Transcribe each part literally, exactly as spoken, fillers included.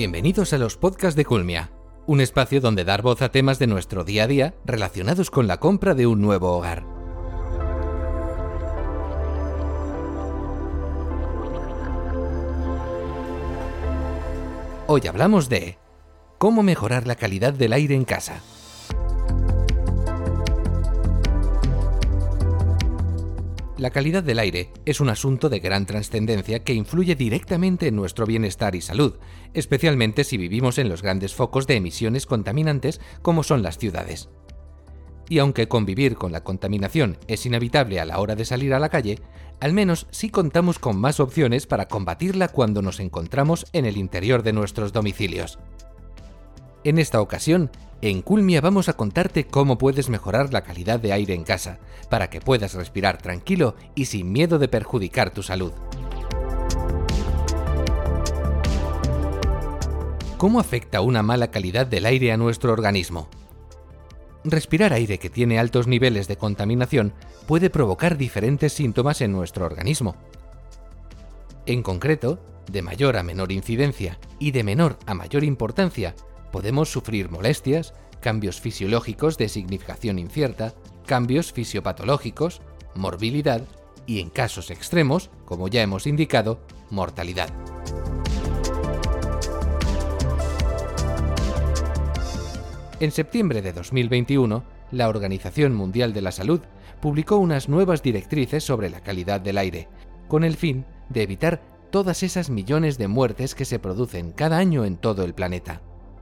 Bienvenidos a los podcasts de Culmia, un espacio donde dar voz a temas de nuestro día a día relacionados con la compra de un nuevo hogar. Hoy hablamos de cómo mejorar la calidad del aire en casa. La calidad del aire es un asunto de gran trascendencia que influye directamente en nuestro bienestar y salud, especialmente si vivimos en los grandes focos de emisiones contaminantes como son las ciudades. Y aunque convivir con la contaminación es inevitable a la hora de salir a la calle, al menos sí contamos con más opciones para combatirla cuando nos encontramos en el interior de nuestros domicilios. En esta ocasión, en Culmia vamos a contarte cómo puedes mejorar la calidad de aire en casa, para que puedas respirar tranquilo y sin miedo de perjudicar tu salud. ¿Cómo afecta una mala calidad del aire a nuestro organismo? Respirar aire que tiene altos niveles de contaminación puede provocar diferentes síntomas en nuestro organismo. En concreto, de mayor a menor incidencia y de menor a mayor importancia, podemos sufrir molestias, cambios fisiológicos de significación incierta, cambios fisiopatológicos, morbilidad y, en casos extremos, como ya hemos indicado, mortalidad. En septiembre de dos mil veintiuno, la Organización Mundial de la Salud publicó unas nuevas directrices sobre la calidad del aire, con el fin de evitar todas esas millones de muertes que se producen cada año en todo el planeta.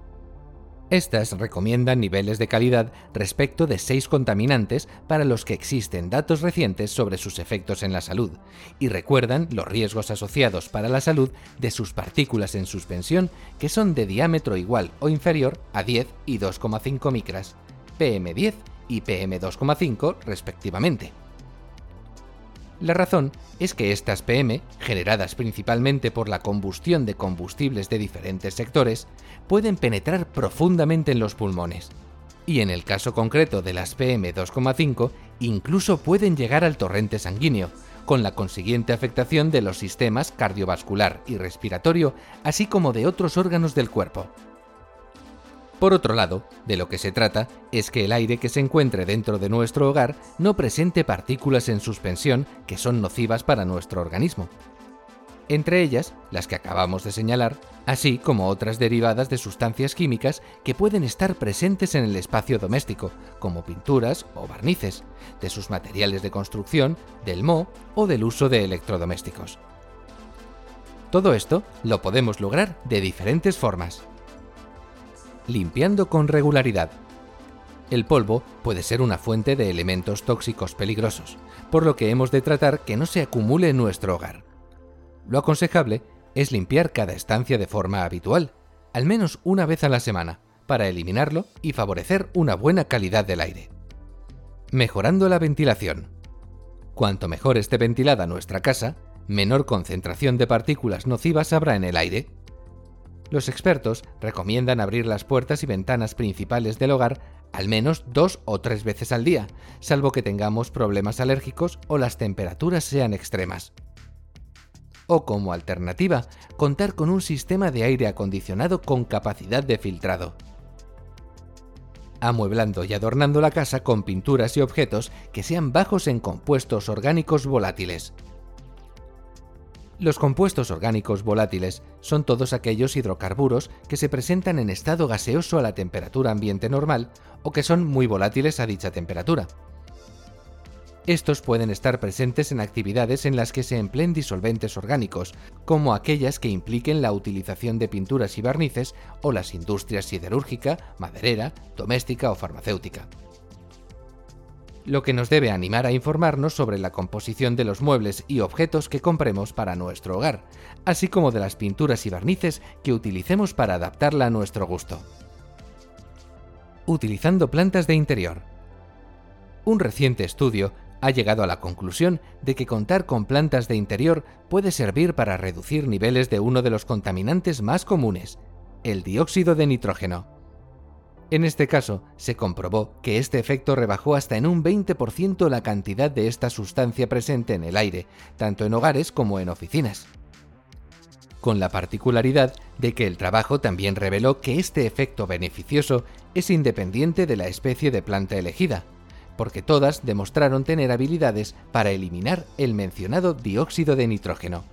Estas recomiendan niveles de calidad respecto de seis contaminantes para los que existen datos recientes sobre sus efectos en la salud y recuerdan los riesgos asociados para la salud de sus partículas en suspensión, que son de diámetro igual o inferior a diez y dos coma cinco micras, P M diez y P M dos coma cinco respectivamente. La razón es que estas P M, generadas principalmente por la combustión de combustibles de diferentes sectores, pueden penetrar profundamente en los pulmones. Y en el caso concreto de las P M dos coma cinco, incluso pueden llegar al torrente sanguíneo, con la consiguiente afectación de los sistemas cardiovascular y respiratorio, así como de otros órganos del cuerpo. Por otro lado, de lo que se trata es que el aire que se encuentre dentro de nuestro hogar no presente partículas en suspensión que son nocivas para nuestro organismo. Entre ellas, las que acabamos de señalar, así como otras derivadas de sustancias químicas que pueden estar presentes en el espacio doméstico, como pinturas o barnices, de sus materiales de construcción, del moho o del uso de electrodomésticos. Todo esto lo podemos lograr de diferentes formas. Limpiando con regularidad. El polvo puede ser una fuente de elementos tóxicos peligrosos, por lo que hemos de tratar que no se acumule en nuestro hogar. Lo aconsejable es limpiar cada estancia de forma habitual, al menos una vez a la semana, para eliminarlo y favorecer una buena calidad del aire. Mejorando la ventilación. Cuanto mejor esté ventilada nuestra casa, menor concentración de partículas nocivas habrá en el aire. Los expertos recomiendan abrir las puertas y ventanas principales del hogar al menos dos o tres veces al día, salvo que tengamos problemas alérgicos o las temperaturas sean extremas. O como alternativa, contar con un sistema de aire acondicionado con capacidad de filtrado. Amueblando y adornando la casa con pinturas y objetos que sean bajos en compuestos orgánicos volátiles. Los compuestos orgánicos volátiles son todos aquellos hidrocarburos que se presentan en estado gaseoso a la temperatura ambiente normal o que son muy volátiles a dicha temperatura. Estos pueden estar presentes en actividades en las que se empleen disolventes orgánicos, como aquellas que impliquen la utilización de pinturas y barnices o las industrias siderúrgica, maderera, doméstica o farmacéutica. Lo que nos debe animar a informarnos sobre la composición de los muebles y objetos que compremos para nuestro hogar, así como de las pinturas y barnices que utilicemos para adaptarla a nuestro gusto. Utilizando plantas de interior. Un reciente estudio ha llegado a la conclusión de que contar con plantas de interior puede servir para reducir niveles de uno de los contaminantes más comunes, el dióxido de nitrógeno. En este caso, se comprobó que este efecto rebajó hasta en un veinte por ciento la cantidad de esta sustancia presente en el aire, tanto en hogares como en oficinas. con la particularidad de que el trabajo también reveló que este efecto beneficioso es independiente de la especie de planta elegida, porque todas demostraron tener habilidades para eliminar el mencionado dióxido de nitrógeno.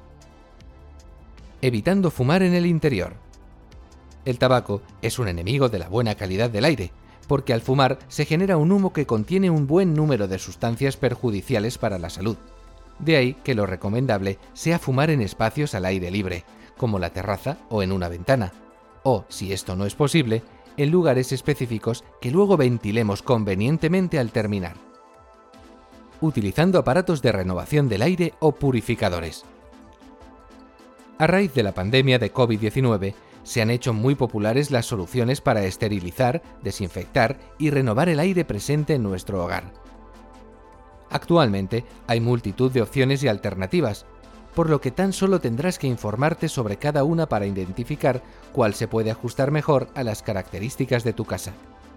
Evitando fumar en el interior. El tabaco es un enemigo de la buena calidad del aire, porque al fumar se genera un humo que contiene un buen número de sustancias perjudiciales para la salud. De ahí que lo recomendable sea fumar en espacios al aire libre, como la terraza o en una ventana, o, si esto no es posible, en lugares específicos que luego ventilemos convenientemente al terminar. Utilizando aparatos de renovación del aire o purificadores. A raíz de la pandemia de COVID diecinueve, se han hecho muy populares las soluciones para esterilizar, desinfectar y renovar el aire presente en nuestro hogar. Actualmente hay multitud de opciones y alternativas, por lo que tan solo tendrás que informarte sobre cada una para identificar cuál se puede ajustar mejor a las características de tu casa.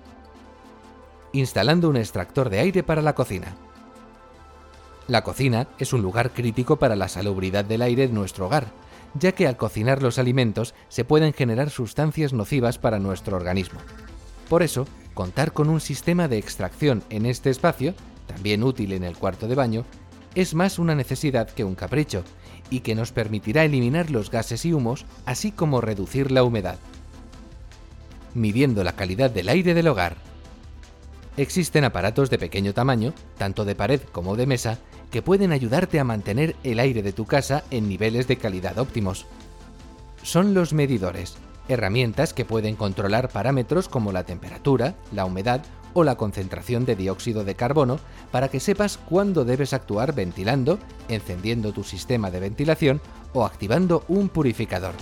Instalando un extractor de aire para la cocina. La cocina es un lugar crítico para la salubridad del aire de nuestro hogar, ya que al cocinar los alimentos se pueden generar sustancias nocivas para nuestro organismo. Por eso, contar con un sistema de extracción en este espacio, también útil en el cuarto de baño, es más una necesidad que un capricho, y que nos permitirá eliminar los gases y humos, así como reducir la humedad. Midiendo la calidad del aire del hogar. Existen aparatos de pequeño tamaño, tanto de pared como de mesa, que pueden ayudarte a mantener el aire de tu casa en niveles de calidad óptimos. Son los medidores, herramientas que pueden controlar parámetros como la temperatura, la humedad o la concentración de dióxido de carbono para que sepas cuándo debes actuar ventilando, encendiendo tu sistema de ventilación o activando un purificador.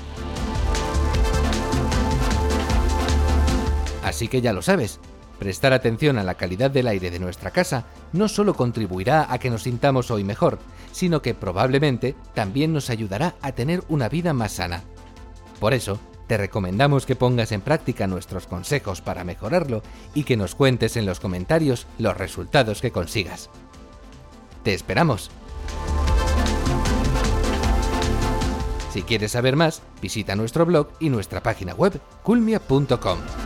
Así que ya lo sabes, prestar atención a la calidad del aire de nuestra casa no solo contribuirá a que nos sintamos hoy mejor, sino que probablemente también nos ayudará a tener una vida más sana. Por eso, te recomendamos que pongas en práctica nuestros consejos para mejorarlo y que nos cuentes en los comentarios los resultados que consigas. ¡Te esperamos! Si quieres saber más, visita nuestro blog y nuestra página web culmia punto com.